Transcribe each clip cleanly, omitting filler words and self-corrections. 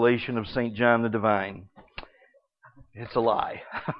Revelation of St. John the Divine. It's a lie.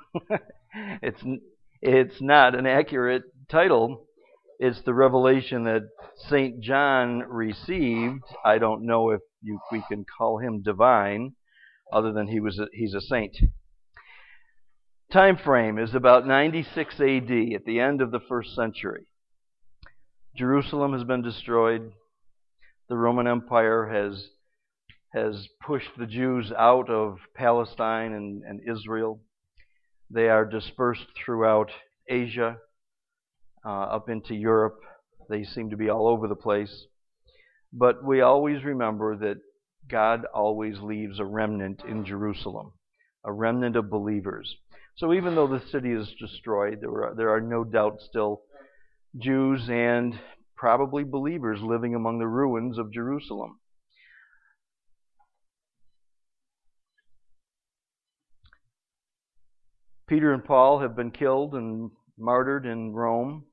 It's not an accurate title. It's the revelation that St. John received. I don't know if we can call him divine, other than he's a saint. Time frame is about 96 AD, at the end of the first century. Jerusalem has been destroyed. The Roman Empire has pushed the Jews out of Palestine and Israel. They are dispersed throughout Asia, up into Europe. They seem to be all over the place. But we always remember that God always leaves a remnant in Jerusalem, a remnant of believers. So even though the city is destroyed, there are no doubt still Jews and probably believers living among the ruins of Jerusalem. Peter and Paul have been killed and martyred in Rome.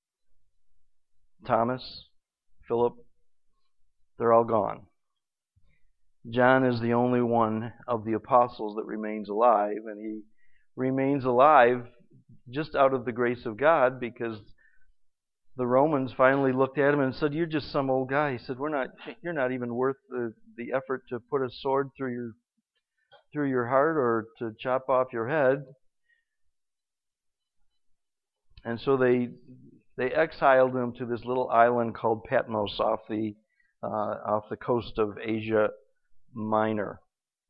Thomas, Philip, they're all gone. John is the only one of the apostles that remains alive, and he remains alive just out of the grace of God, because the Romans finally looked at him and said, "You're just some old guy." He said, "You're not even worth the effort to put a sword through your heart or to chop off your head." And so they exiled him to this little island called Patmos off the coast of Asia Minor.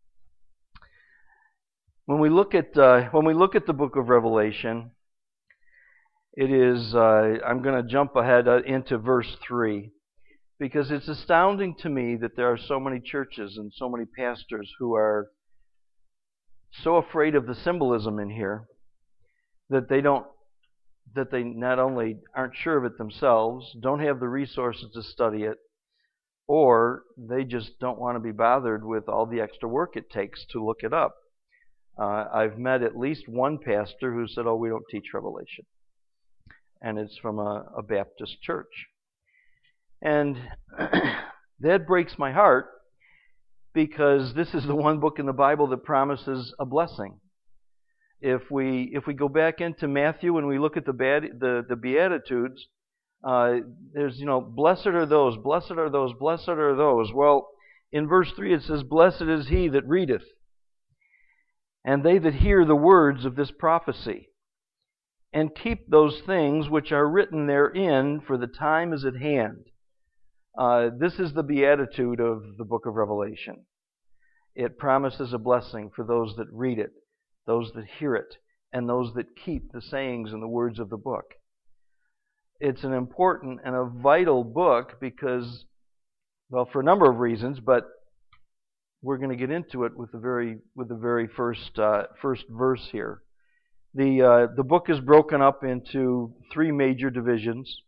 When we look at the book of Revelation, it is I'm going to jump ahead into verse 3, because it's astounding to me that there are so many churches and so many pastors who are so afraid of the symbolism in here that they not only aren't sure of it themselves, don't have the resources to study it, or they just don't want to be bothered with all the extra work it takes to look it up. I've met at least one pastor who said, "Oh, we don't teach Revelation." And it's from a Baptist church. And that breaks my heart, because this is the one book in the Bible that promises a blessing. If we go back into Matthew and we look at the Beatitudes, there's, blessed are those, blessed are those, blessed are those. Well, in verse 3 it says, "Blessed is he that readeth, and they that hear the words of this prophecy, and keep those things which are written therein, for the time is at hand." This is the beatitude of the book of Revelation. It promises a blessing for those that read it, those that hear it, and those that keep the sayings and the words of the book. It's an important and a vital book because, well, for a number of reasons, but we're going to get into it with the very first verse here. The book is broken up into three major divisions,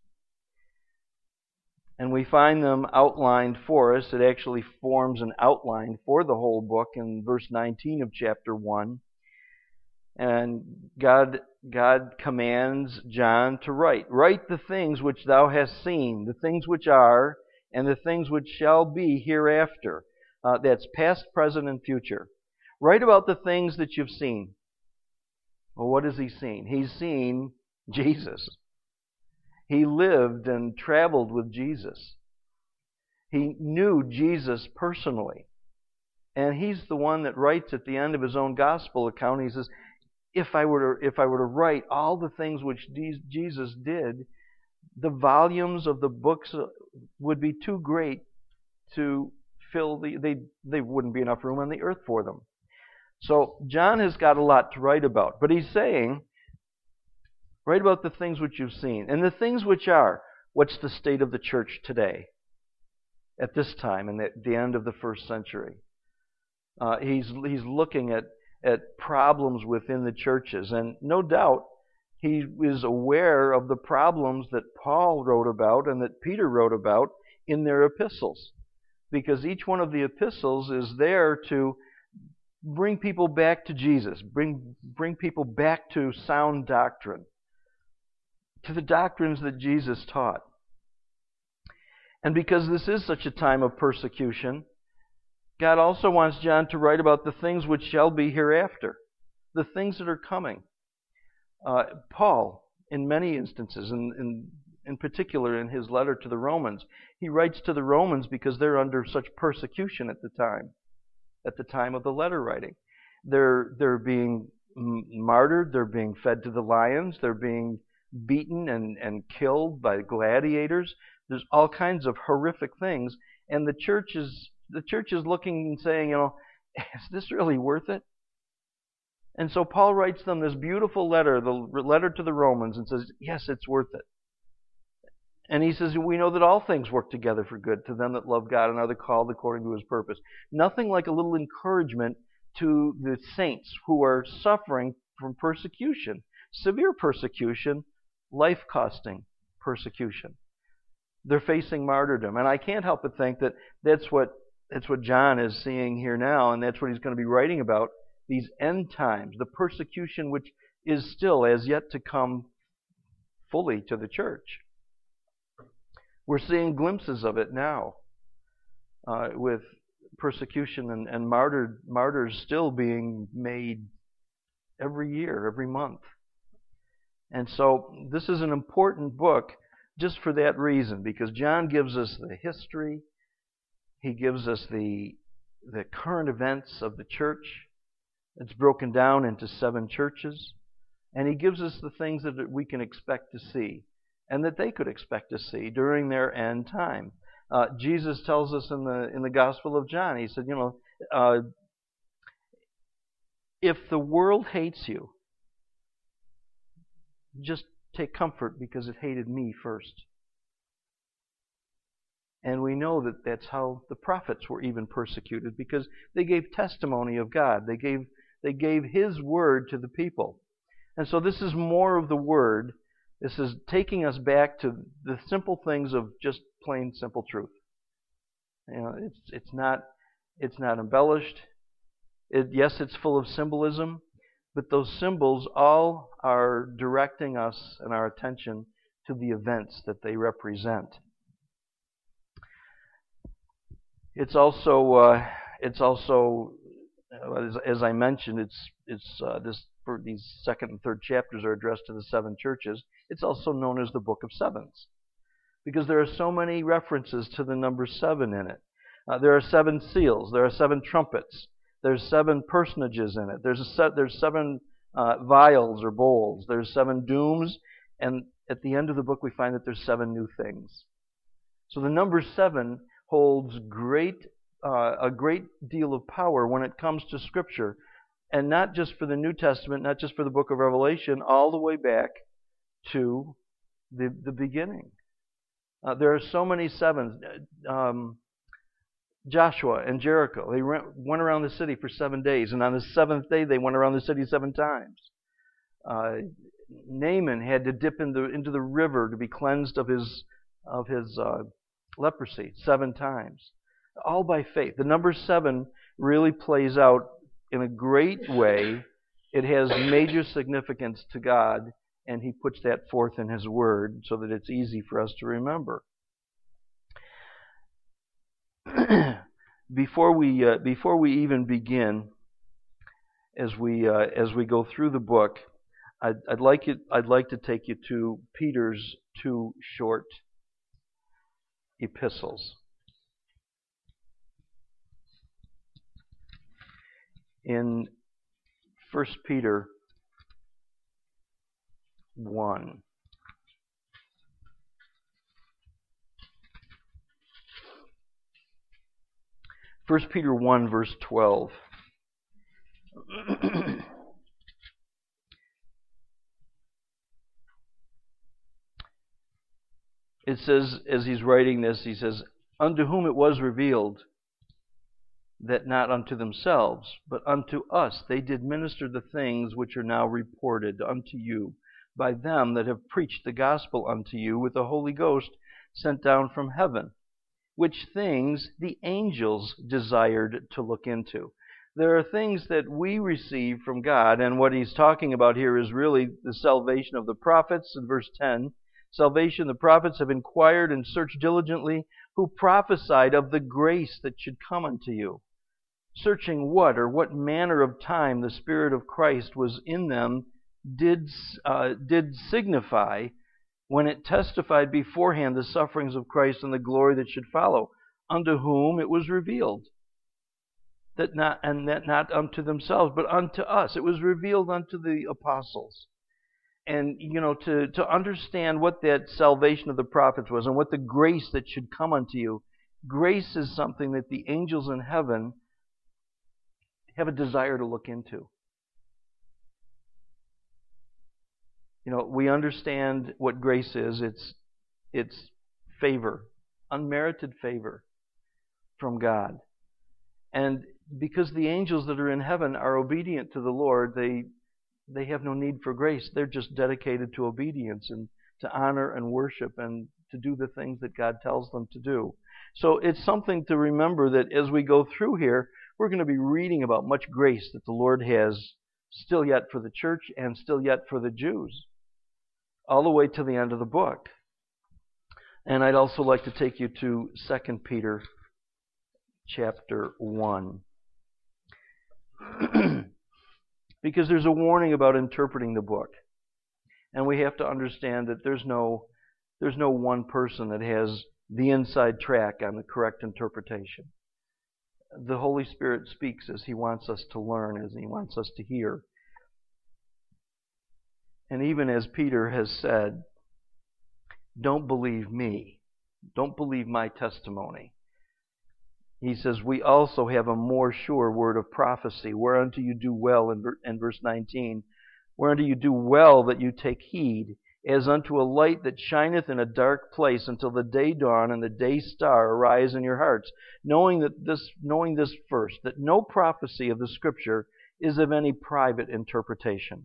and we find them outlined for us. It actually forms an outline for the whole book in verse 19 of chapter 1. And God commands John to write the things which thou hast seen, the things which are, and the things which shall be hereafter. That's past, present, and future. Write about the things that you've seen. Well, what has he seen? He's seen Jesus. He lived and traveled with Jesus. He knew Jesus personally. And he's the one that writes at the end of his own gospel account, he says, if I were to write all the things which Jesus did, the volumes of the books would be too great to fill they wouldn't be enough room on the earth for them. So John has got a lot to write about, but he's saying, write about the things which you've seen. And the things which are, what's the state of the church today, at this time, and at the end of the first century? He's looking at problems within the churches, and no doubt he is aware of the problems that Paul wrote about and that Peter wrote about in their epistles, because each one of the epistles is there to bring people back to Jesus, bring people back to sound doctrine, to the doctrines that Jesus taught. And because this is such a time of persecution, God also wants John to write about the things which shall be hereafter, the things that are coming. Paul, in many instances, in particular in his letter to the Romans, he writes to the Romans because they're under such persecution at the time of the letter writing. They're being martyred, they're being fed to the lions, they're being beaten and killed by gladiators. There's all kinds of horrific things, and the church is looking and saying, is this really worth it? And so Paul writes them this beautiful letter, the letter to the Romans, and says, yes, it's worth it. And he says, we know that all things work together for good to them that love God and are the called according to His purpose. Nothing like a little encouragement to the saints who are suffering from persecution, severe persecution, life-costing persecution. They're facing martyrdom. And I can't help but think that that's what John is seeing here now, and that's what he's going to be writing about, these end times, the persecution which is still as yet to come fully to the church. We're seeing glimpses of it now, with persecution and martyrs still being made every year, every month. And so this is an important book just for that reason, because John gives us the history, he gives us the current events of the church. It's broken down into 7 churches, and he gives us the things that we can expect to see and that they could expect to see during their end time. Jesus tells us in the Gospel of John, he said, if the world hates you, just take comfort because it hated me first. And we know that that's how the prophets were even persecuted, because they gave testimony of God. They gave His word to the people. And so this is more of the word. This is taking us back to the simple things of just plain simple truth. It's not embellished. Yes, it's full of symbolism, but those symbols all are directing us and our attention to the events that they represent. It's also as I mentioned, these second and third chapters are addressed to the 7 churches. It's also known as the Book of Sevens, because there are so many references to the number 7 in it. There are 7 seals. There are 7 trumpets. There's 7 personages in it. There's 7 vials or bowls. There's 7 dooms, and at the end of the book we find that there's 7 new things. So the number 7 holds a great deal of power when it comes to Scripture, and not just for the New Testament, not just for the book of Revelation, all the way back to the beginning. There are so many 7s. Joshua and Jericho, they went around the city for 7 days, and on the 7th day they went around the city 7 times. Naaman had to dip into the river to be cleansed of his leprosy 7 times. All by faith. The number 7 really plays out in a great way. It has major significance to God, and He puts that forth in His Word so that it's easy for us to remember. Before we even begin, as we go through the book, I'd like to take you to Peter's 2 short epistles. In 1 Peter 1. First Peter 1, verse 12. It says, as he's writing this, he says, unto whom it was revealed that not unto themselves, but unto us they did minister the things which are now reported unto you by them that have preached the gospel unto you with the Holy Ghost sent down from heaven, which things the angels desired to look into. There are things that we receive from God, and what he's talking about here is really the salvation of the prophets in verse 10. Salvation, the prophets have inquired and searched diligently, who prophesied of the grace that should come unto you. searching what or what manner of time the Spirit of Christ was in them did signify when it testified beforehand the sufferings of Christ and the glory that should follow, unto whom it was revealed. That not unto themselves, but unto us. It was revealed unto the apostles. And, to understand what that salvation of the prophets was and what the grace that should come unto you, grace is something that the angels in heaven have a desire to look into. We understand what grace is. It's favor, unmerited favor from God. And because the angels that are in heaven are obedient to the Lord, they have no need for grace. They're just dedicated to obedience and to honor and worship and to do the things that God tells them to do. So it's something to remember that as we go through here, we're going to be reading about much grace that the Lord has still yet for the church and still yet for the Jews, all the way to the end of the book. And I'd also like to take you to 2 Peter chapter 1. Because there's a warning about interpreting the book. And we have to understand that there's no one person that has the inside track on the correct interpretation. The Holy Spirit speaks as He wants us to learn, as He wants us to hear. And even as Peter has said, don't believe me. Don't believe my testimony. He says, we also have a more sure word of prophecy, whereunto you do well, in verse 19, whereunto you do well that you take heed, as unto a light that shineth in a dark place until the day dawn and the day star arise in your hearts, knowing this first, that no prophecy of the Scripture is of any private interpretation.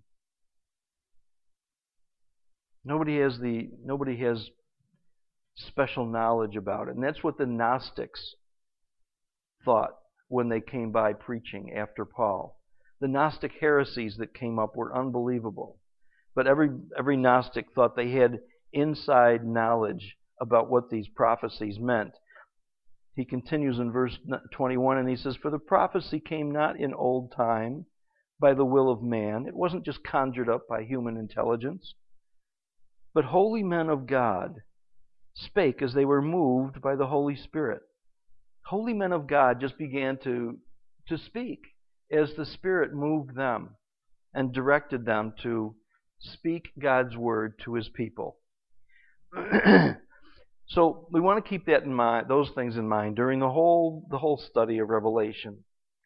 Nobody has special knowledge about it. And that's what the Gnostics thought when they came by preaching after Paul. The Gnostic heresies that came up were unbelievable. But every Gnostic thought they had inside knowledge about what these prophecies meant. He continues in verse 21 and he says, for the prophecy came not in old time by the will of man. It wasn't just conjured up by human intelligence. But holy men of God spake as they were moved by the Holy Spirit. Holy men of God just began to speak as the Spirit moved them and directed them to speak God's word to His people. So we want to keep that in mind, those things in mind during the whole study of Revelation.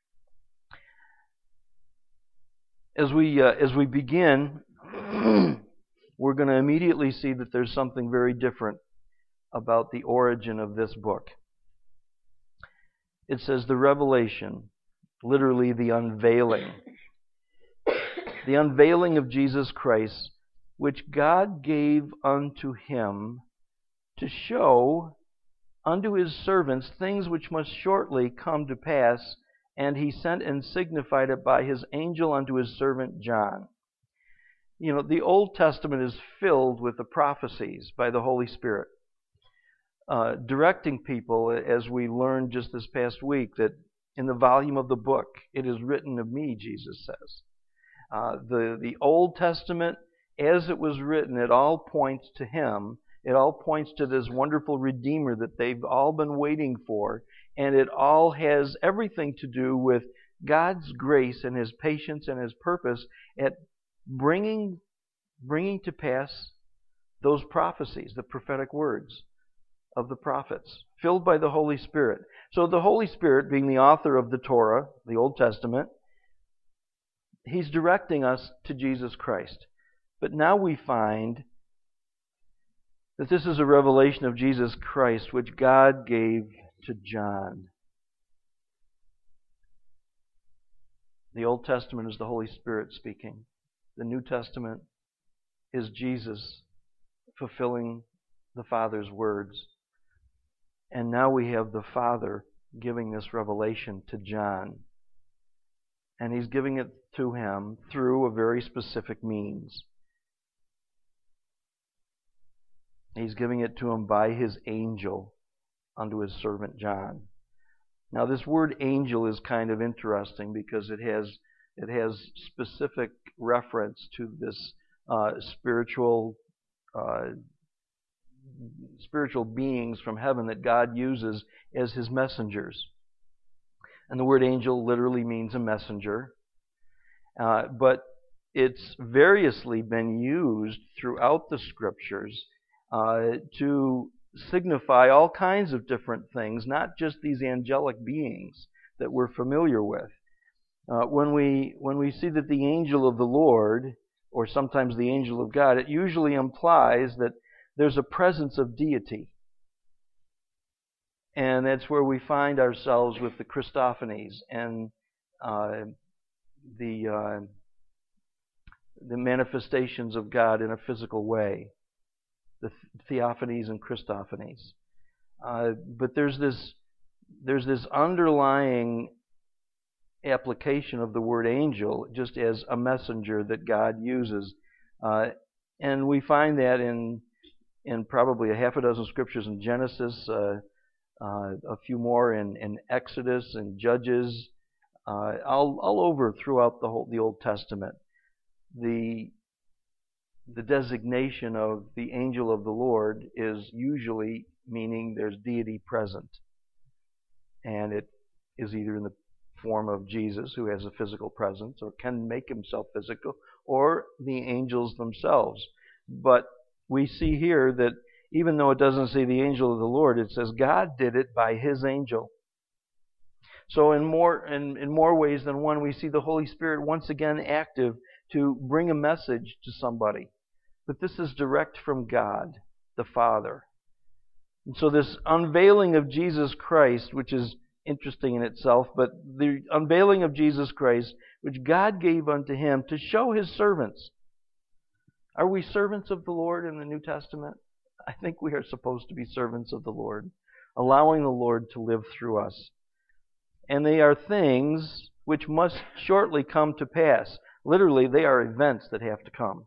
As we begin, we're going to immediately see that there's something very different about the origin of this book. It says the revelation, literally the unveiling. The unveiling of Jesus Christ, which God gave unto Him to show unto His servants things which must shortly come to pass, and He sent and signified it by His angel unto His servant John. The Old Testament is filled with the prophecies by the Holy Spirit, directing people, as we learned just this past week, that in the volume of the book, it is written of me, Jesus says. The Old Testament, as it was written, it all points to Him. It all points to this wonderful Redeemer that they've all been waiting for. And it all has everything to do with God's grace and His patience and His purpose at bringing to pass those prophecies, the prophetic words of the prophets, filled by the Holy Spirit. So the Holy Spirit, being the author of the Torah, the Old Testament, He's directing us to Jesus Christ. But now we find that this is a revelation of Jesus Christ which God gave to John. The Old Testament is the Holy Spirit speaking. The New Testament is Jesus fulfilling the Father's words. And now we have the Father giving this revelation to John. And He's giving it to him through a very specific means. He's giving it to him by His angel unto His servant John. Now, this word angel is kind of interesting because it has specific reference to this spiritual beings from heaven that God uses as His messengers. And the word angel literally means a messenger, but it's variously been used throughout the Scriptures to signify all kinds of different things, not just these angelic beings that we're familiar with. When we see that the angel of the Lord, or sometimes the angel of God, it usually implies that there's a presence of deity. And that's where we find ourselves with the Christophanies and the manifestations of God in a physical way, the theophanies and Christophanies. But there's this underlying application of the word angel just as a messenger that God uses, and we find that in probably a half a dozen scriptures in Genesis, a few more in Exodus and Judges, all over throughout the Old Testament. The designation of the angel of the Lord is usually meaning there's deity present, and it is either in the form of Jesus, who has a physical presence or can make himself physical, or the angels themselves. But we see here that even though it doesn't say the angel of the Lord, it says God did it by His angel. So in more ways than one, we see the Holy Spirit once again active to bring a message to somebody. But this is direct from God, the Father. And so this unveiling of Jesus Christ, which is interesting in itself, but the unveiling of Jesus Christ, which God gave unto Him to show His servants. Are we servants of the Lord in the New Testament? I think we are supposed to be servants of the Lord, allowing the Lord to live through us. And they are things which must shortly come to pass. Literally, they are events that have to come.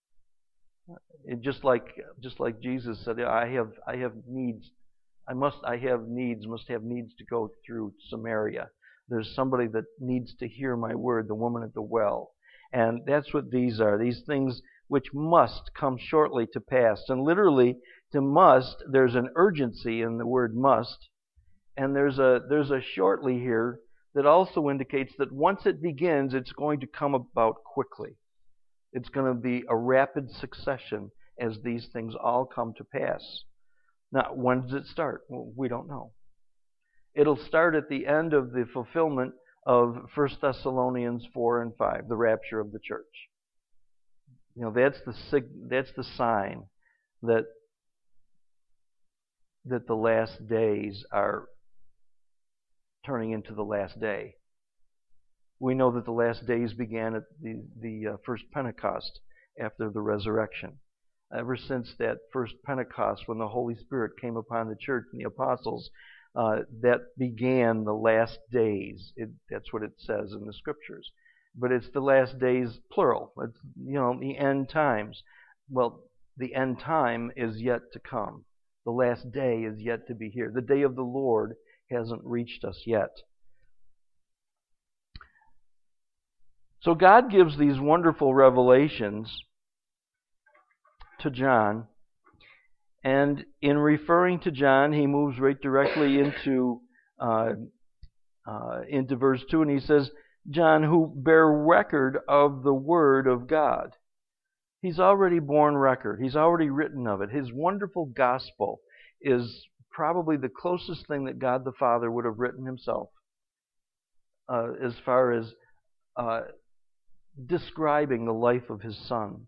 Just like Jesus said, I have needs. Must have needs to go through Samaria. There's somebody that needs to hear my word, the woman at the well. And that's what these are. These things which must come shortly to pass. And literally, to must, there's an urgency in the word must. And there's a shortly here that also indicates that once it begins, it's going to come about quickly. It's going to be a rapid succession as these things all come to pass. Now, when does it start? Well, we don't know. It'll start at the end of the fulfillment of 1 Thessalonians 4 and 5, the rapture of the church. You know, that's the sign that the last days are turning into the last day. We know that the last days began at the first Pentecost after the resurrection. Ever since that first Pentecost, when the Holy Spirit came upon the church and the apostles, that began the last days. That's what it says in the Scriptures. But it's the last days, plural. It's, the end times. Well, the end time is yet to come. The last day is yet to be here. The day of the Lord hasn't reached us yet. So God gives these wonderful revelations to John, and in referring to John, he moves right directly into verse 2, and he says, John, who bear record of the Word of God. He's already borne record. He's already written of it. His wonderful gospel is probably the closest thing that God the Father would have written himself as far as describing the life of his Son.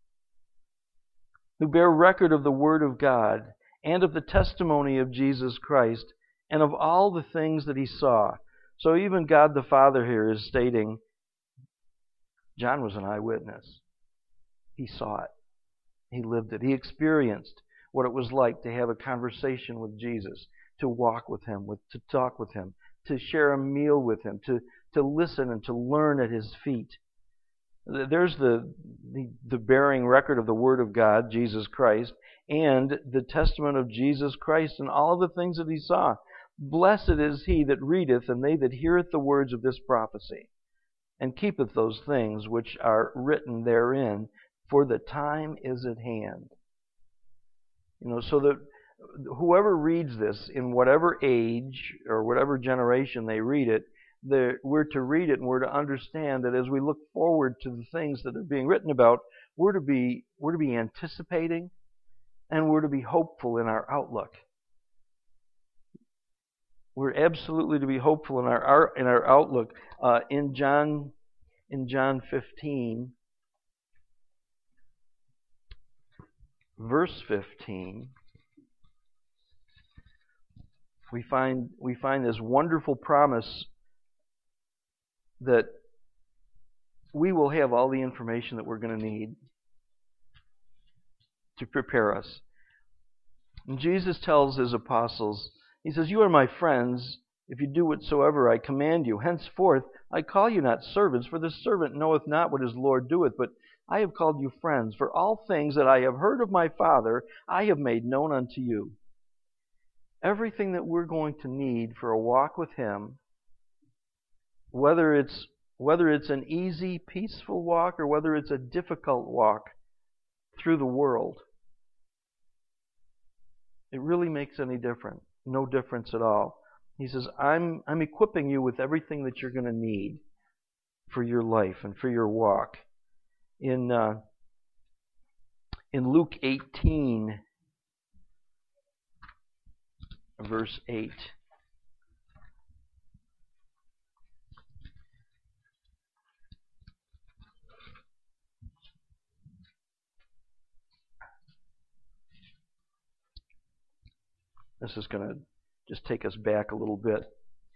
Who bear record of the Word of God and of the testimony of Jesus Christ and of all the things that he saw. So even God the Father here is stating, John was an eyewitness. He saw it. He lived it. He experienced what it was like to have a conversation with Jesus, to walk with him, to talk with him, to share a meal with him, to listen and to learn at his feet. There's the bearing record of the Word of God, Jesus Christ, and the testament of Jesus Christ and all of the things that he saw. Blessed is he that readeth, and they that heareth the words of this prophecy, and keepeth those things which are written therein, for the time is at hand. So that whoever reads this, in whatever age or whatever generation they read it, we're to read it and we're to understand that as we look forward to the things that are being written about, we're to be anticipating, and we're to be hopeful in our outlook. We're absolutely to be hopeful in our outlook. In John 15, verse 15, we find this wonderful promise that we will have all the information that we're going to need to prepare us. And Jesus tells his apostles, he says, "You are my friends if you do whatsoever I command you. Henceforth I call you not servants, for the servant knoweth not what his Lord doeth, but I have called you friends. For all things that I have heard of my Father I have made known unto you." Everything that we're going to need for a walk with him, whether it's an easy, peaceful walk or whether it's a difficult walk through the world, it really makes any difference. No difference at all. He says, I'm equipping you with everything that you're going to need for your life and for your walk. In Luke 18, verse 8, this is going to just take us back a little bit.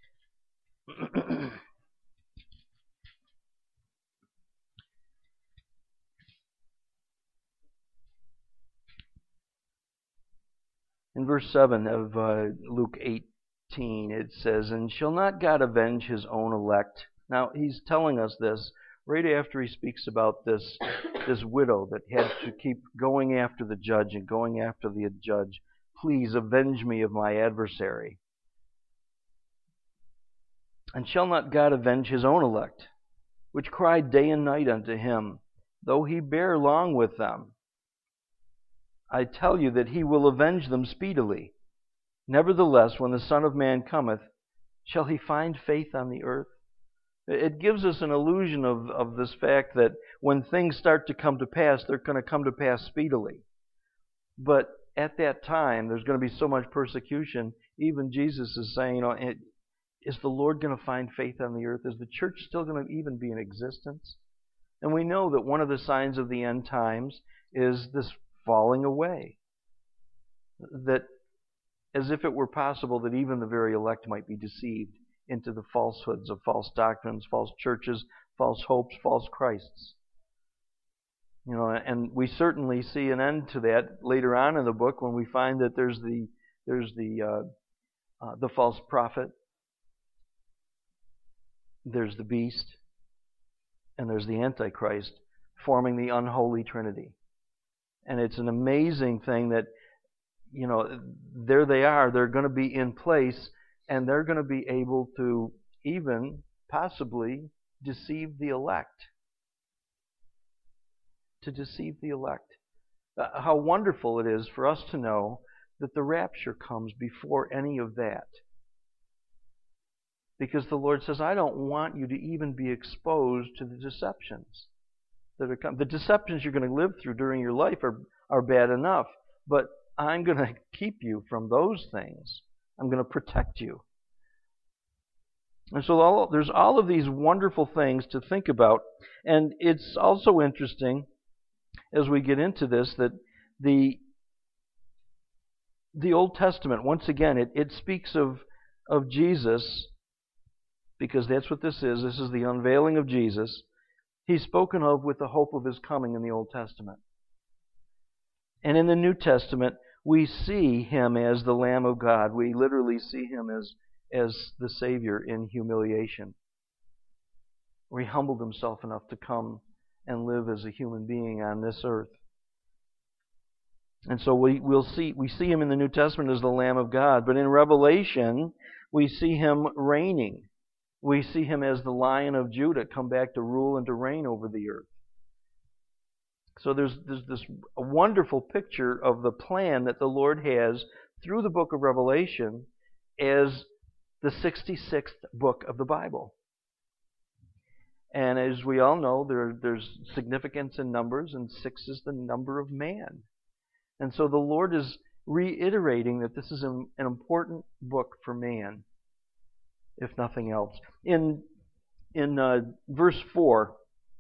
In verse 7 of Luke 18, it says, "And shall not God avenge his own elect?" Now, he's telling us this right after he speaks about this widow that had to keep going after the judge and going after the judge. "Please avenge me of my adversary." "And shall not God avenge his own elect, which cry day and night unto him, though he bear long with them? I tell you that he will avenge them speedily. Nevertheless, when the Son of Man cometh, shall he find faith on the earth?" It gives us an illusion of this fact that when things start to come to pass, they're going to come to pass speedily. But at that time, there's going to be so much persecution. Even Jesus is saying, is the Lord going to find faith on the earth? Is the church still going to even be in existence? And we know that one of the signs of the end times is this falling away. That as if it were possible that even the very elect might be deceived into the falsehoods of false doctrines, false churches, false hopes, false Christs. And we certainly see an end to that later on in the book when we find that there's the false prophet, there's the beast, and there's the Antichrist forming the unholy Trinity. And it's an amazing thing that, there they are. They're going to be in place, and they're going to be able to even possibly deceive the elect. To deceive the elect. How wonderful it is for us to know that the rapture comes before any of that. Because the Lord says, I don't want you to even be exposed to the deceptions that are coming. The deceptions you're going to live through during your life are bad enough, but I'm going to keep you from those things. I'm going to protect you. And so there's all of these wonderful things to think about. And it's also interesting, as we get into this, that the Old Testament, once again, it speaks of Jesus, because that's what this is. This is the unveiling of Jesus. He's spoken of with the hope of his coming in the Old Testament. And in the New Testament, we see him as the Lamb of God. We literally see him as the Savior in humiliation, where he humbled himself enough to come and live as a human being on this earth. And so we see him in the New Testament as the Lamb of God, but in Revelation we see him reigning. We see him as the Lion of Judah come back to rule and to reign over the earth. So there's this wonderful picture of the plan that the Lord has through the book of Revelation as the 66th book of the Bible. And as we all know, there's significance in numbers, and 6 is the number of man. And so the Lord is reiterating that this is an important book for man, if nothing else. In verse 4,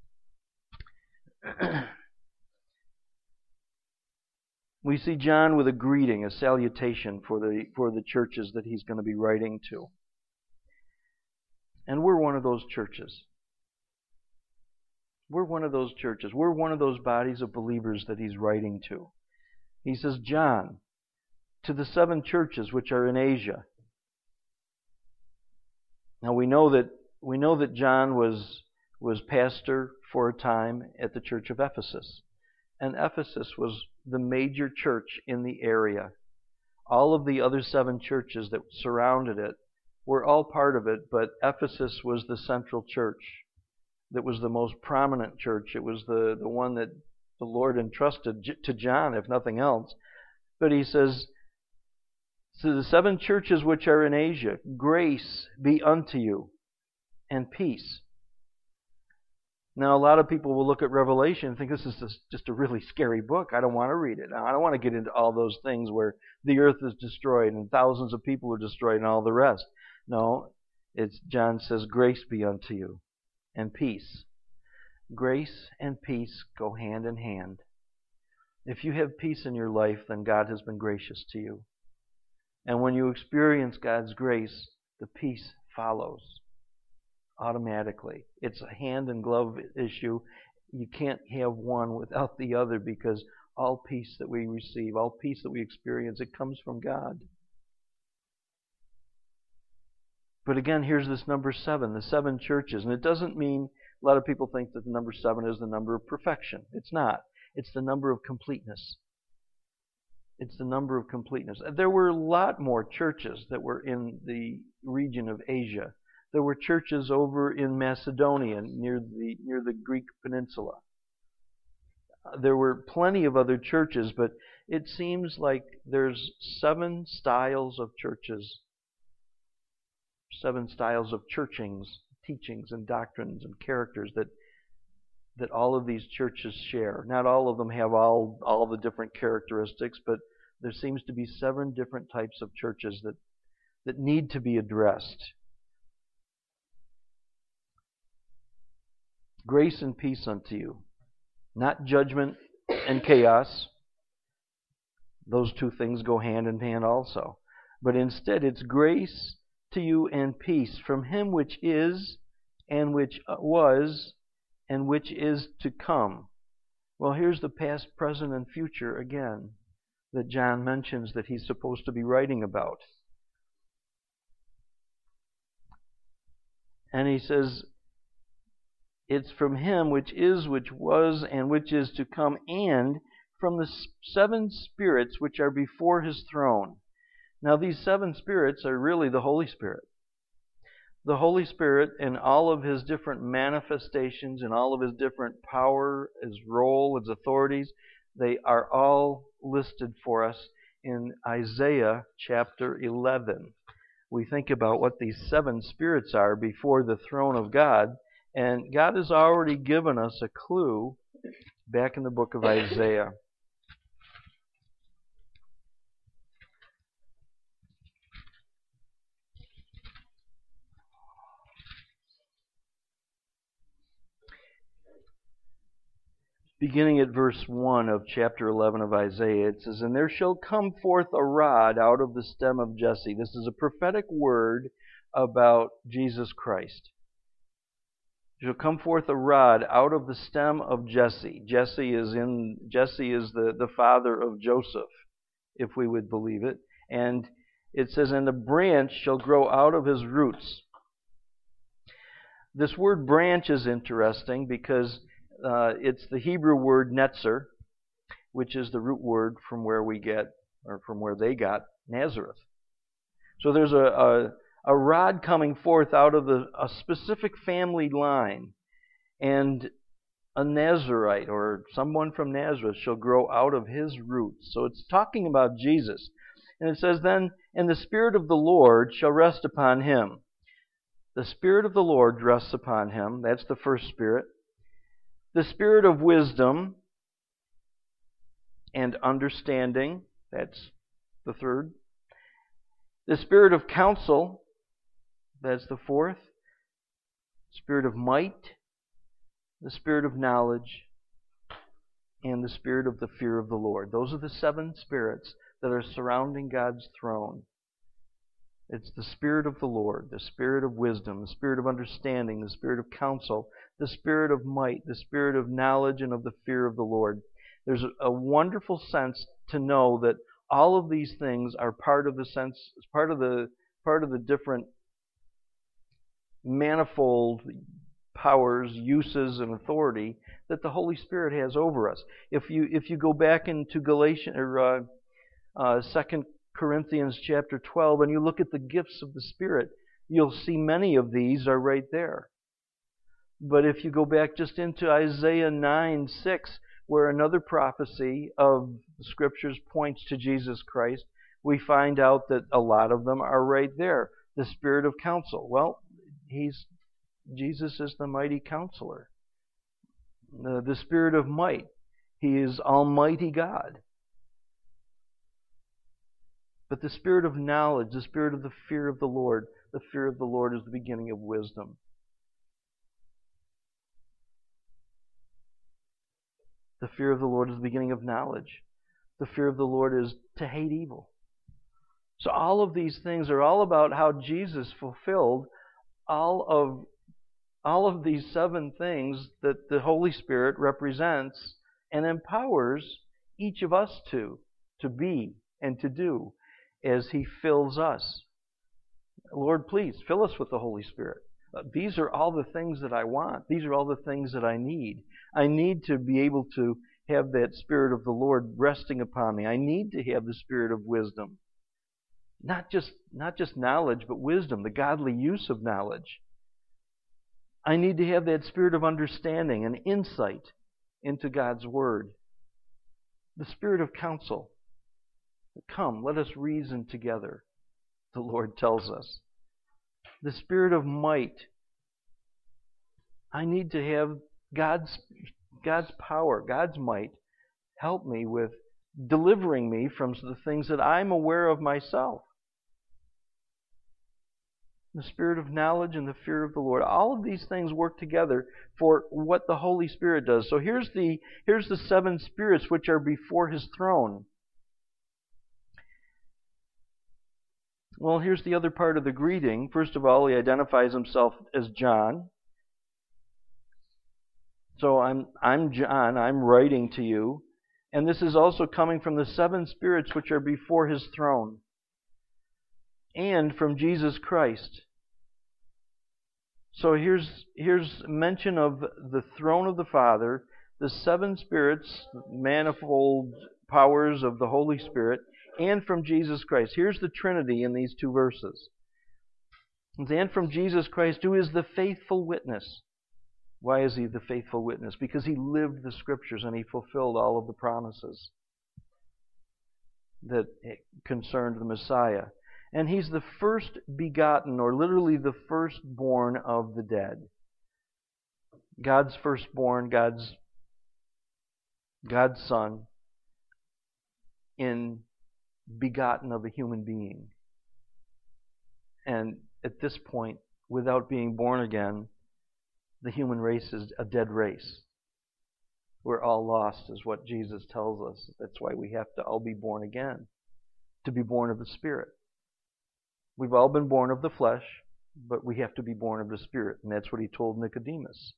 we see John with a greeting, a salutation for the churches that he's going to be writing to. And we're one of those churches. We're one of those churches. We're one of those bodies of believers that he's writing to. He says, John, to the 7 churches which are in Asia. Now we know that John was pastor for a time at the church of Ephesus. And Ephesus was the major church in the area. All of the other 7 churches that surrounded it were all part of it, but Ephesus was the central church. That was the most prominent church. It was the one that the Lord entrusted to John, if nothing else. But he says, to the 7 churches which are in Asia, grace be unto you, and peace. Now, a lot of people will look at Revelation and think this is just a really scary book. I don't want to read it. I don't want to get into all those things where the earth is destroyed and thousands of people are destroyed and all the rest. No, John says, grace be unto you, and peace. Grace and peace go hand in hand. If you have peace in your life, then God has been gracious to you. And when you experience God's grace, the peace follows automatically. It's a hand and glove issue. You can't have one without the other, because all peace that we receive, all peace that we experience, it comes from God. But again, here's this number 7, the 7 churches. And it doesn't mean, a lot of people think that the number 7 is the number of perfection. It's not. It's the number of completeness. It's the number of completeness. There were a lot more churches that were in the region of Asia. There were churches over in Macedonia near the Greek peninsula. There were plenty of other churches, but it seems like there's 7 styles of churches. 7 styles of churchings, teachings, and doctrines and characters that all of these churches share. Not all of them have all the different characteristics, but there seems to be 7 different types of churches that need to be addressed. Grace and peace unto you. Not judgment and chaos. Those 2 things go hand in hand also. But instead it's grace to you and peace from him which is, and which was, and which is to come. Well, here's the past, present, and future again that John mentions that he's supposed to be writing about. And he says, it's from him which is, which was, and which is to come, and from the 7 spirits which are before his throne. Now, these 7 spirits are really the Holy Spirit. The Holy Spirit in all of his different manifestations, in all of his different power, his role, his authorities, they are all listed for us in Isaiah chapter 11. We think about what these 7 spirits are before the throne of God, and God has already given us a clue back in the book of Isaiah. Beginning at verse 1 of chapter 11 of Isaiah, it says, And there shall come forth a rod out of the stem of Jesse. This is a prophetic word about Jesus Christ. There shall come forth a rod out of the stem of Jesse. Jesse is the father of Joseph, if we would believe it. And it says, And a branch shall grow out of his roots. This word branch is interesting because it's the Hebrew word netzer, which is the root word from where we get, or from where they got, Nazareth. So there's a rod coming forth out of a specific family line, and a Nazarite, or someone from Nazareth, shall grow out of his roots. So it's talking about Jesus. And it says then, and the Spirit of the Lord shall rest upon him. The Spirit of the Lord rests upon him. That's the first Spirit. The Spirit of wisdom and understanding. That's the third. The Spirit of counsel. That's the fourth. Spirit of might. The Spirit of knowledge. And the Spirit of the fear of the Lord. Those are the 7 spirits that are surrounding God's throne. It's the Spirit of the Lord, the Spirit of wisdom, the Spirit of understanding, the Spirit of counsel, the Spirit of might, the Spirit of knowledge and of the fear of the Lord. There's a wonderful sense to know that all of these things are part of the different manifold powers, uses, and authority that the Holy Spirit has over us. If you go back into Galatians or 2 Corinthians chapter 12, and you look at the gifts of the Spirit, you'll see many of these are right there. But if you go back just into Isaiah 9:6, where another prophecy of the Scriptures points to Jesus Christ, we find out that a lot of them are right there. The Spirit of counsel. Well, Jesus is the mighty counselor. The Spirit of might. He is Almighty God. But the Spirit of knowledge, the Spirit of the fear of the Lord is the beginning of wisdom. The fear of the Lord is the beginning of knowledge. The fear of the Lord is to hate evil. So all of these things are all about how Jesus fulfilled all of these 7 things that the Holy Spirit represents and empowers each of us to be and to do as He fills us. Lord, please fill us with the Holy Spirit. These are all the things that I want. These are all the things that I need. I need to be able to have that Spirit of the Lord resting upon me. I need to have the Spirit of wisdom. Not just knowledge, but wisdom, the godly use of knowledge. I need to have that Spirit of understanding and insight into God's Word. The Spirit of counsel. Come, let us reason together, the Lord tells us. The Spirit of might. I need to have God's power, God's might, help me with delivering me from the things that I'm aware of myself. The Spirit of knowledge and the fear of the Lord. All of these things work together for what the Holy Spirit does. So here's the 7 spirits which are before His throne. Well, here's the other part of the greeting. First of all, He identifies Himself as John. So I'm John, I'm writing to you. And this is also coming from the 7 spirits which are before His throne. And from Jesus Christ. So here's mention of the throne of the Father, the 7 spirits, manifold powers of the Holy Spirit, and from Jesus Christ. Here's the Trinity in these 2 verses. And from Jesus Christ, who is the faithful witness. Why is He the faithful witness? Because He lived the Scriptures and He fulfilled all of the promises that concerned the Messiah. And He's the first begotten, or literally the firstborn of the dead. God's firstborn, God's Son, begotten of a human being. And at this point, without being born again, the human race is a dead race. We're all lost, is what Jesus tells us. That's why we have to all be born again, to be born of the Spirit. We've all been born of the flesh, but we have to be born of the Spirit. And that's what He told Nicodemus.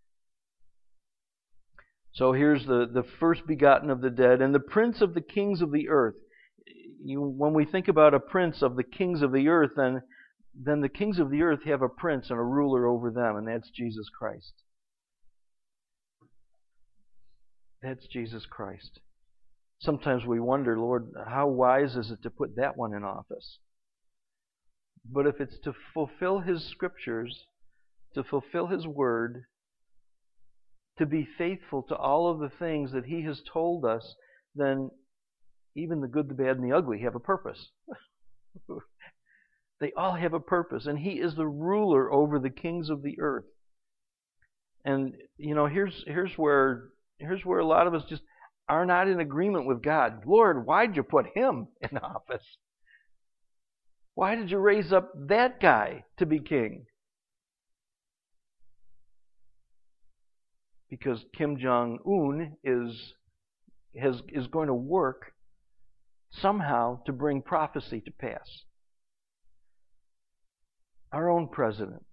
So here's the first begotten of the dead, and the prince of the kings of the earth. When we think about a prince of the kings of the earth, then the kings of the earth have a prince and a ruler over them, and that's Jesus Christ. That's Jesus Christ. Sometimes we wonder, Lord, how wise is it to put that one in office? But if it's to fulfill His Scriptures, to fulfill His Word, to be faithful to all of the things that He has told us, then even the good, the bad, and the ugly have a purpose. They all have a purpose, and He is the ruler over the kings of the earth. And here's where a lot of us just are not in agreement with God. Lord, why'd you put him in office? Why did you raise up that guy to be king? Because Kim Jong-un is going to work somehow to bring prophecy to pass. Our own president,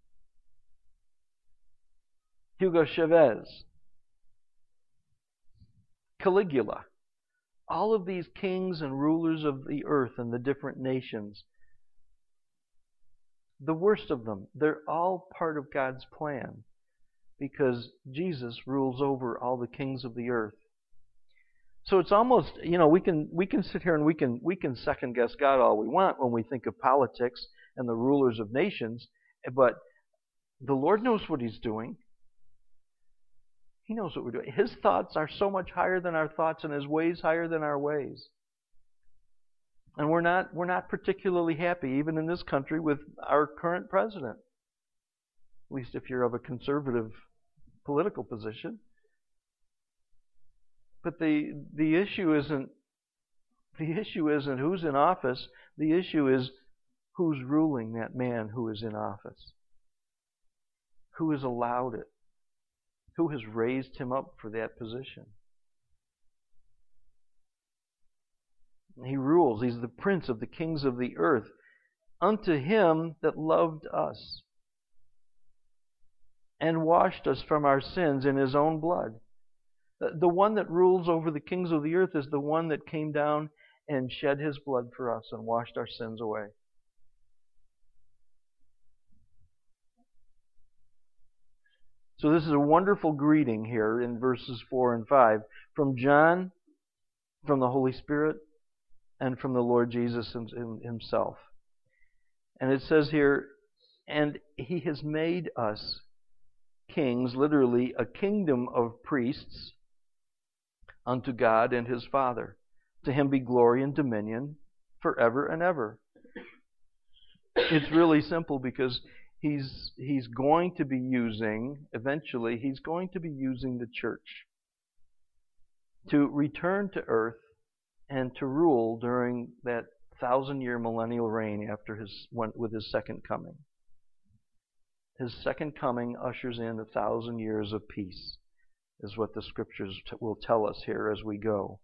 Hugo Chavez, Caligula, all of these kings and rulers of the earth and the different nations, the worst of them, they're all part of God's plan because Jesus rules over all the kings of the earth. So it's almost, we can sit here and we can second guess God all we want when we think of politics and the rulers of nations, but the Lord knows what He's doing. He knows what we're doing. His thoughts are so much higher than our thoughts, and His ways higher than our ways. And we're not particularly happy, even in this country, with our current president. At least if you're of a conservative political position. But the issue isn't who's in office. The issue is who's ruling that man who is in office. Who has allowed it? Who has raised him up for that position? He rules. He's the prince of the kings of the earth. Unto Him that loved us and washed us from our sins in His own blood. The one that rules over the kings of the earth is the one that came down and shed His blood for us and washed our sins away. So this is a wonderful greeting here in verses 4 and 5 from John, from the Holy Spirit, and from the Lord Jesus Himself. And it says here, and He has made us kings, literally a kingdom of priests unto God and His Father. To Him be glory and dominion forever and ever. It's really simple because He's going to be using, eventually, He's going to be using the church to return to earth and to rule during that 1,000-year millennial reign with His second coming. His second coming ushers in 1,000 years of peace, is what the Scriptures will tell us here as we go.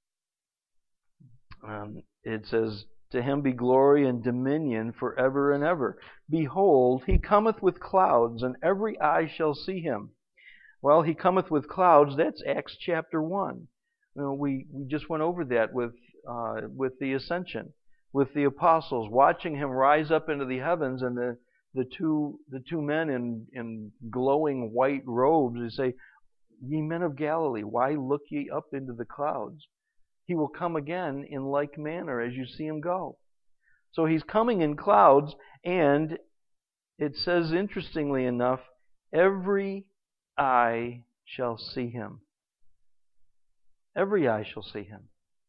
It says, to Him be glory and dominion forever and ever. Behold, He cometh with clouds, and every eye shall see Him. Well, He cometh with clouds, that's Acts chapter 1. We just went over that with the ascension, with the apostles, watching Him rise up into the heavens, and the two men in glowing white robes, they say, Ye men of Galilee, why look ye up into the clouds? He will come again in like manner as you see Him go. So He's coming in clouds, and it says, interestingly enough, every eye shall see Him. Every eye shall see Him.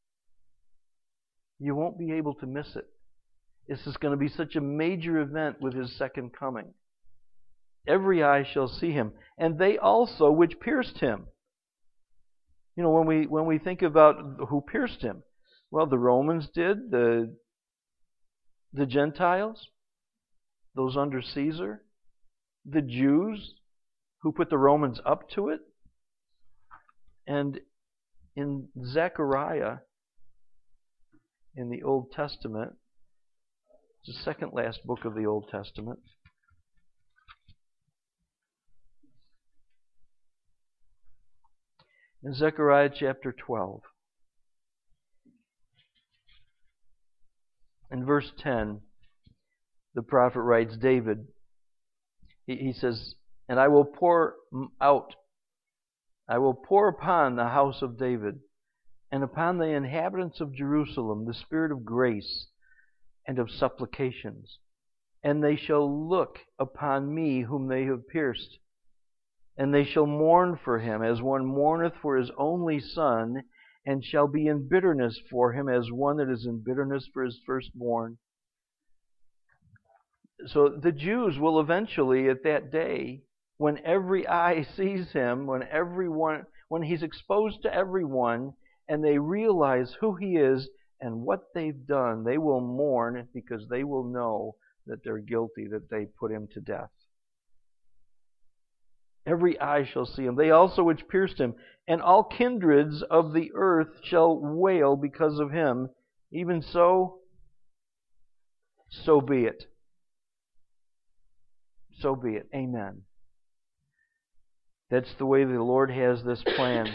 You won't be able to miss it. This is going to be such a major event with His second coming. Every eye shall see Him, and they also which pierced Him. When we think about who pierced Him, well, the Romans did, the Gentiles, those under Caesar, the Jews who put the Romans up to it, and in Zechariah, in the Old Testament, it's the second last book of the Old Testament. In Zechariah chapter 12, in verse 10, the prophet writes, David, he says, and I will pour upon the house of David and upon the inhabitants of Jerusalem the spirit of grace and of supplications. And they shall look upon me whom they have pierced, and they shall mourn for him as one mourneth for his only son, and shall be in bitterness for him as one that is in bitterness for his firstborn. So the Jews will eventually, at that day, when every eye sees him, when he's exposed to everyone, and they realize who he is and what they've done, they will mourn because they will know that they're guilty, that they put him to death. Every eye shall see him. They also which pierced him, and all kindreds of the earth shall wail because of him. Even so, so be it. So be it. Amen. That's the way the Lord has this planned.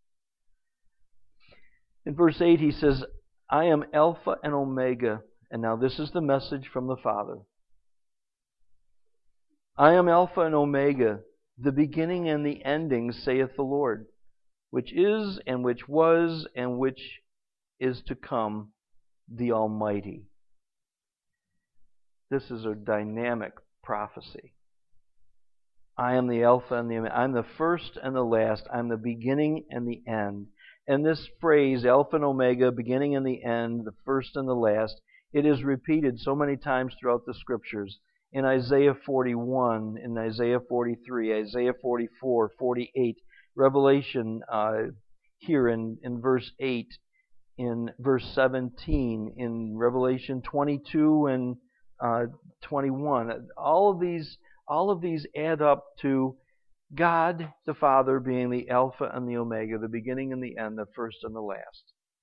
In verse 8 he says, I am Alpha and Omega. And now this is the message from the Father. I am Alpha and Omega, the beginning and the ending, saith the Lord, which is and which was and which is to come, the Almighty. This is a dynamic prophecy. I am the Alpha and the Omega. I'm the first and the last. I'm the beginning and the end. And this phrase, Alpha and Omega, beginning and the end, the first and the last, it is repeated so many times throughout the Scriptures. In Isaiah 41, in Isaiah 43, Isaiah 44, 48, Revelation here in verse 8, in verse 17, in Revelation 22 and 21. All of these add up to God the Father being the Alpha and the Omega, the beginning and the end, the first and the last.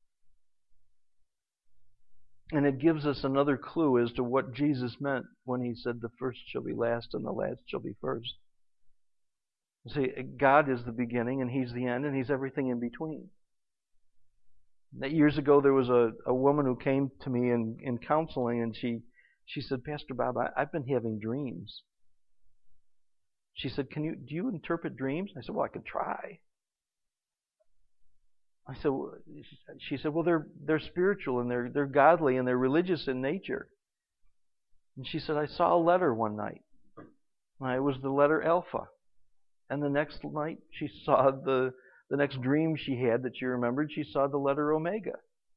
And it gives us another clue as to what Jesus meant when he said the first shall be last and the last shall be first. See, God is the beginning and he's the end and he's everything in between. Years ago there was a woman who came to me in counseling, and she said, Pastor Bob, I've been having dreams. She said, do you interpret dreams? I said, well, I could try. She said, well, they're spiritual and they're godly and they're religious in nature. And she said, I saw a letter one night. It was the letter Alpha. And the next night she saw the next dream she had that she remembered, she saw the letter Omega.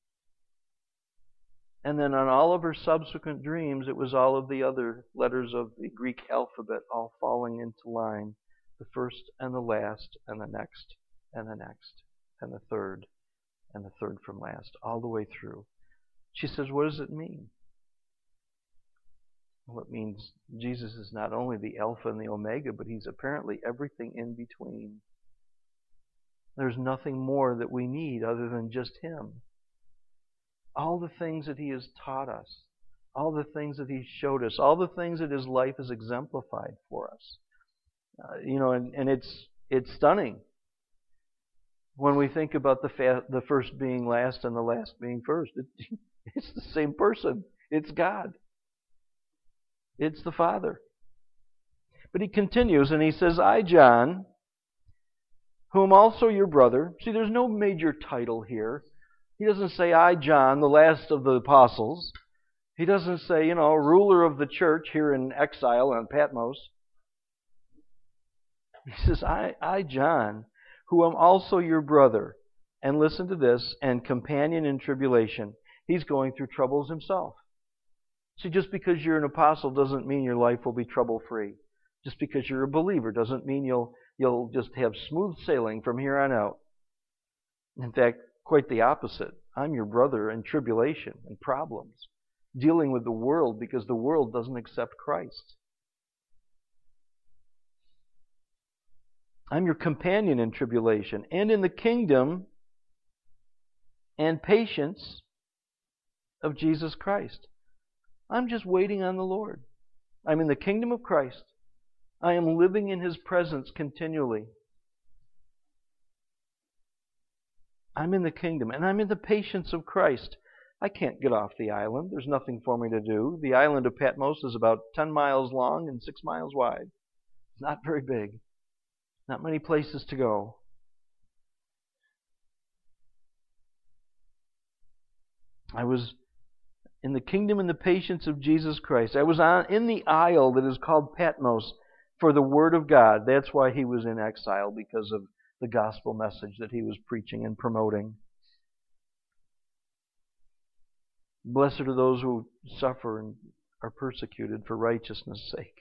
And then on all of her subsequent dreams, it was all of the other letters of the Greek alphabet all falling into line. The first and the last and the next and the next and the third from last, all the way through. She says, what does it mean? Well, it means Jesus is not only the Alpha and the Omega, but he's apparently everything in between. There's nothing more that we need other than just him. All the things that he has taught us, all the things that he showed us, all the things that his life has exemplified for us. And it's stunning when we think about the first being last and the last being first. It's the same person. It's God. It's the Father. But he continues and he says, I, John, whom also your brother. See, there's no major title here. He doesn't say, I, John, the last of the apostles. He doesn't say, ruler of the church here in exile on Patmos. He says, I, John, who am also your brother, and listen to this, and companion in tribulation. He's going through troubles himself. See, just because you're an apostle doesn't mean your life will be trouble-free. Just because you're a believer doesn't mean you'll just have smooth sailing from here on out. In fact, quite the opposite. I'm your brother in tribulation and problems, dealing with the world because the world doesn't accept Christ. I'm your companion in tribulation and in the kingdom and patience of Jesus Christ. I'm just waiting on the Lord. I'm in the kingdom of Christ. I am living in his presence continually. I'm in the kingdom, and I'm in the patience of Christ. I can't get off the island. There's nothing for me to do. The island of Patmos is about 10 miles long and 6 miles wide. It's not very big. Not many places to go. I was in the kingdom and the patience of Jesus Christ. I was in the isle that is called Patmos for the Word of God. That's why he was in exile, because of the gospel message that he was preaching and promoting. Blessed are those who suffer and are persecuted for righteousness' sake.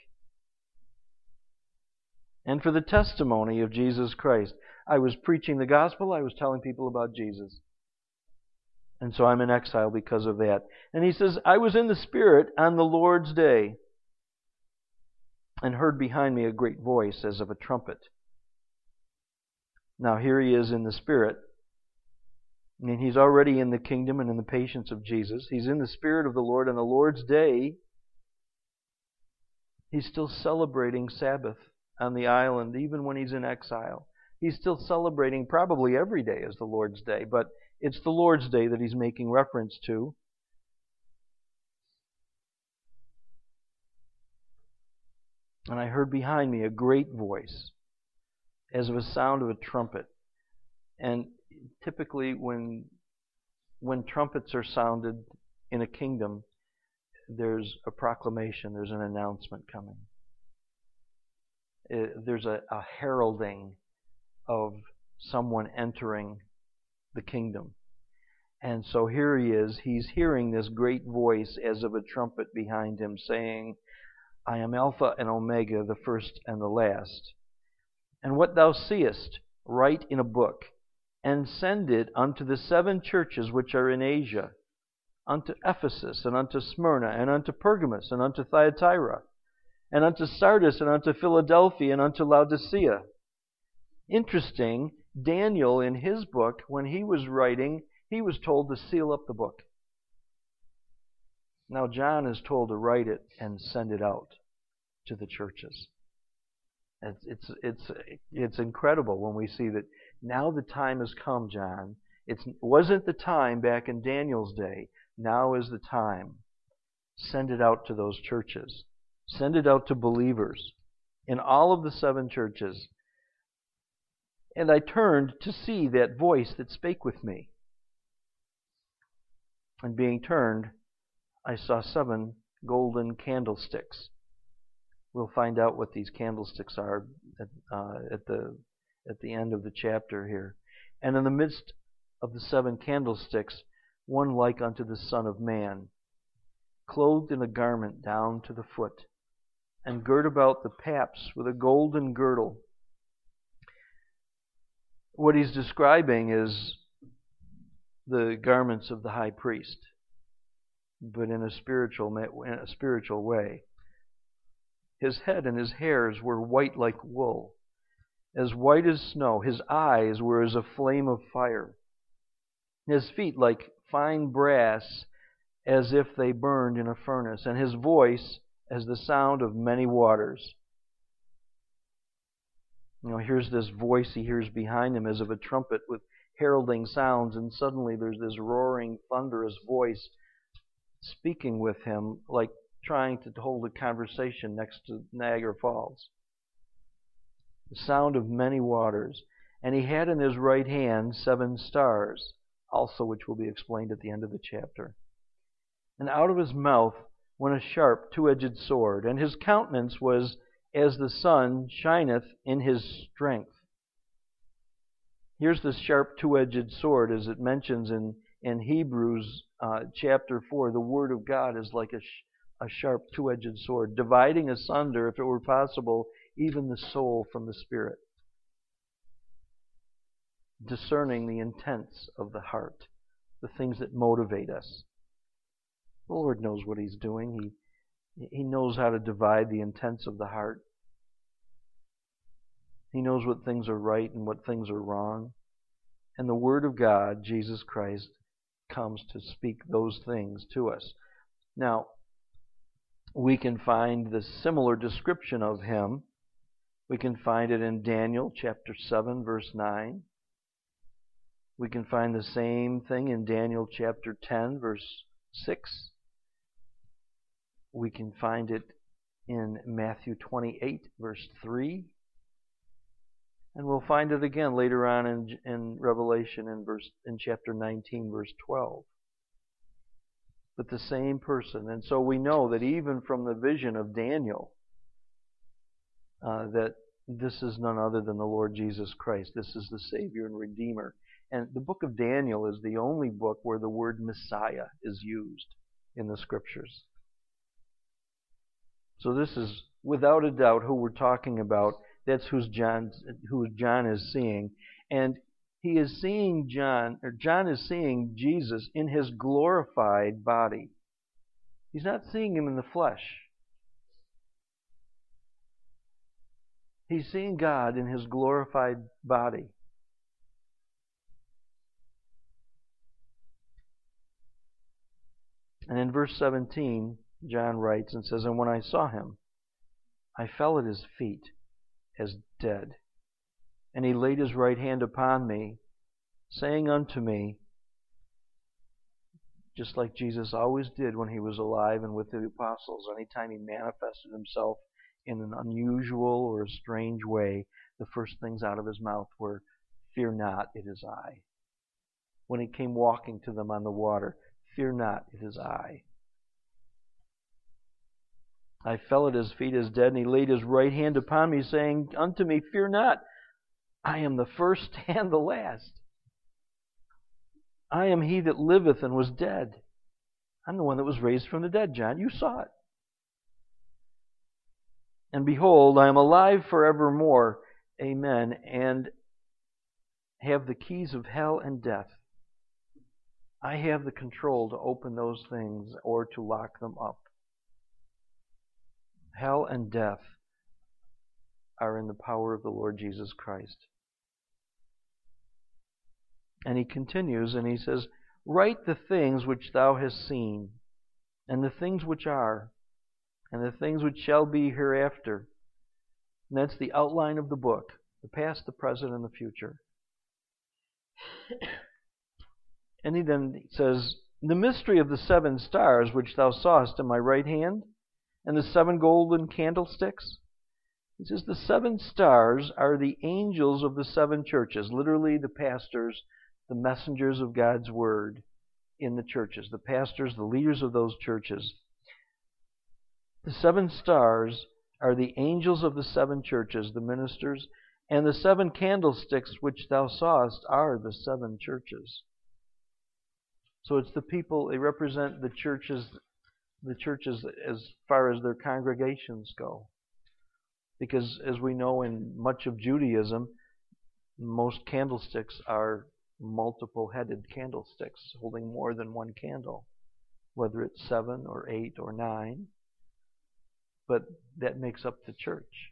And for the testimony of Jesus Christ. I was preaching the gospel. I was telling people about Jesus. And so I'm in exile because of that. And he says, I was in the Spirit on the Lord's day, and heard behind me a great voice as of a trumpet. Now here he is in the Spirit. I mean, he's already in the kingdom and in the patience of Jesus. He's in the Spirit of the Lord on the Lord's day. He's still celebrating Sabbath on the island, even when he's in exile. He's still celebrating probably every day as the Lord's day, but it's the Lord's day that he's making reference to. And I heard behind me a great voice, as of a sound of a trumpet. And typically when trumpets are sounded in a kingdom, there's a proclamation, there's an announcement coming. There's a heralding of someone entering the kingdom. And so here he is, he's hearing this great voice as of a trumpet behind him saying, I am Alpha and Omega, the first and the last. And what thou seest, write in a book, and send it unto the 7 churches which are in Asia, unto Ephesus, and unto Smyrna, and unto Pergamos, and unto Thyatira, and unto Sardis, and unto Philadelphia, and unto Laodicea. Interesting, Daniel in his book, when he was writing, he was told to seal up the book. Now John is told to write it and send it out to the churches. It's incredible when we see that now the time has come, John. It wasn't the time back in Daniel's day. Now is the time. Send it out to those churches. Send it out to believers in all of the 7 churches. And I turned to see that voice that spake with me. And being turned, I saw 7 golden candlesticks. We'll find out what these candlesticks are at the end of the chapter here. And in the midst of the 7 candlesticks, one like unto the Son of Man, clothed in a garment down to the foot, and girt about the paps with a golden girdle. What he's describing is the garments of the high priest, but in a spiritual way. His head and his hairs were white like wool, as white as snow. His eyes were as a flame of fire. His feet like fine brass, as if they burned in a furnace, and his voice as the sound of many waters. Here's this voice he hears behind him as of a trumpet with heralding sounds, and suddenly there's this roaring, thunderous voice speaking with him, like trying to hold a conversation next to Niagara Falls. The sound of many waters. And he had in his right hand 7 stars, also which will be explained at the end of the chapter. And out of his mouth went a sharp 2-edged sword, and his countenance was as the sun shineth in his strength. Here's the sharp 2-edged sword, as it mentions in Hebrews chapter 4. The Word of God is like a sharp 2-edged sword, dividing asunder, if it were possible, even the soul from the spirit, discerning the intents of the heart, the things that motivate us. The Lord knows what He's doing. He knows how to divide the intents of the heart. He knows what things are right and what things are wrong. And the Word of God, Jesus Christ, comes to speak those things to us. Now, we can find the similar description of Him. We can find it in Daniel chapter 7, verse 9. We can find the same thing in Daniel chapter 10, verse 6. We can find it in Matthew 28, verse 3. And we'll find it again later on in Revelation in chapter 19, verse 12. but the same person. And so we know that even from the vision of Daniel, that this is none other than the Lord Jesus Christ. This is the Savior and Redeemer. And the book of Daniel is the only book where the word Messiah is used in the Scriptures. So this is without a doubt who we're talking about. That's who John is seeing. And he is seeing John is seeing Jesus in his glorified body. He's not seeing him in the flesh. He's seeing God in his glorified body. And in verse 17, John writes and says, "And when I saw him, I fell at his feet as dead. And he laid his right hand upon me, saying unto me," just like Jesus always did when he was alive and with the apostles, anytime he manifested himself in an unusual or a strange way, the first things out of his mouth were, "Fear not, it is I." When he came walking to them on the water, "Fear not, it is I." I fell at his feet as dead, and he laid his right hand upon me, saying unto me, "Fear not, I am the first and the last. I am he that liveth and was dead. I'm the one that was raised from the dead, John. You saw it. And behold, I am alive forevermore. Amen. And have the keys of hell and death. I have the control to open those things or to lock them up. Hell and death are in the power of the Lord Jesus Christ. And he continues and he says, "Write the things which thou hast seen, and the things which are, and the things which shall be hereafter." And that's the outline of the book, the past, the present, and the future. And he then says, "The mystery of the 7 stars which thou sawest in my right hand, and the 7 golden candlesticks." He says the 7 stars are the angels of the 7 churches, literally the pastors, the messengers of God's word in the churches, the pastors, the leaders of those churches. The 7 stars are the angels of the 7 churches, the ministers, and the 7 candlesticks which thou sawest are the 7 churches. So it's the people, they represent the churches as far as their congregations go. Because as we know in much of Judaism, most candlesticks are multiple-headed candlesticks holding more than one candle, whether it's 7 or 8 or 9. But that makes up the church.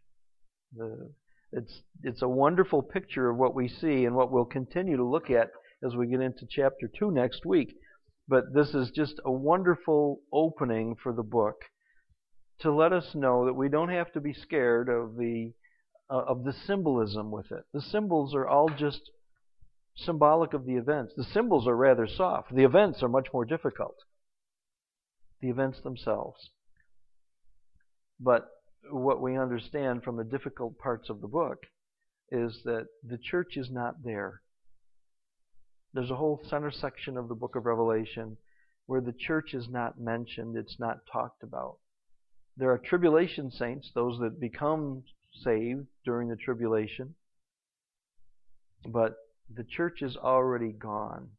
It's a wonderful picture of what we see and what we'll continue to look at as we get into chapter 2 next week. But this is just a wonderful opening for the book to let us know that we don't have to be scared of the symbolism with it. The symbols are all just symbolic of the events. The symbols are rather soft. The events are much more difficult. The events themselves. But what we understand from the difficult parts of the book is that the church is not there. There's a whole center section of the book of Revelation where the church is not mentioned, it's not talked about. There are tribulation saints, those that become saved during the tribulation, but the church is already gone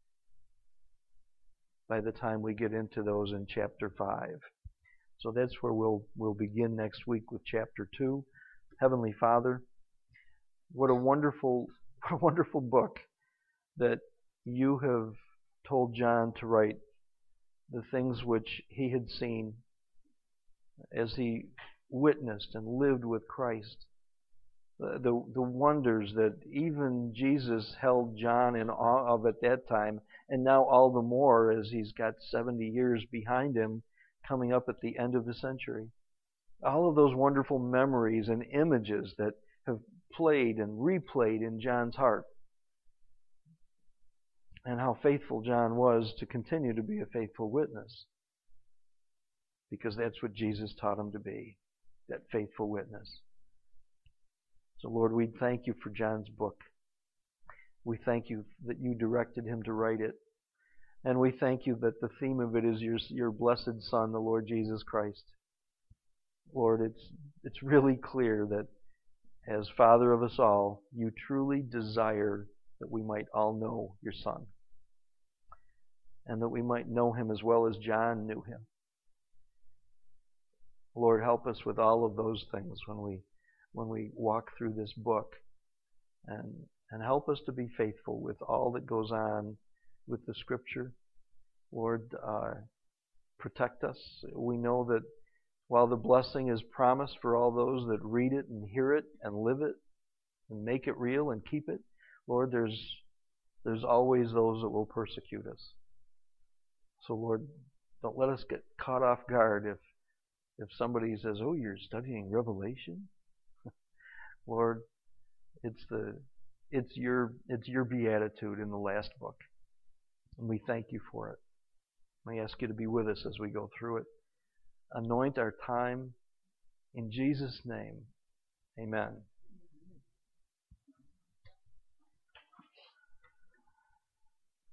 by the time we get into those in chapter 5. So that's where we'll begin next week with chapter 2. Heavenly Father, what a wonderful book that you have told John to write, the things which he had seen as he witnessed and lived with Christ. The wonders that even Jesus held John in awe of at that time, and now all the more as he's got 70 years behind him coming up at the end of the century. All of those wonderful memories and images that have played and replayed in John's heart. And how faithful John was to continue to be a faithful witness. Because that's what Jesus taught him to be, that faithful witness. So Lord, we thank you for John's book. We thank you that you directed him to write it. And we thank you that the theme of it is your blessed Son, the Lord Jesus Christ. Lord, it's really clear that as Father of us all, you truly desire that we might all know your Son, and that we might know him as well as John knew him. Lord, help us with all of those things when we walk through this book, and help us to be faithful with all that goes on with the Scripture. Lord, protect us. We know that while the blessing is promised for all those that read it and hear it and live it and make it real and keep it, Lord, there's always those that will persecute us. So, Lord, don't let us get caught off guard if somebody says, "Oh, you're studying Revelation?" Lord, it's your beatitude in the last book, and we thank you for it. I ask you to be with us as we go through it. Anoint our time. In Jesus' name, amen.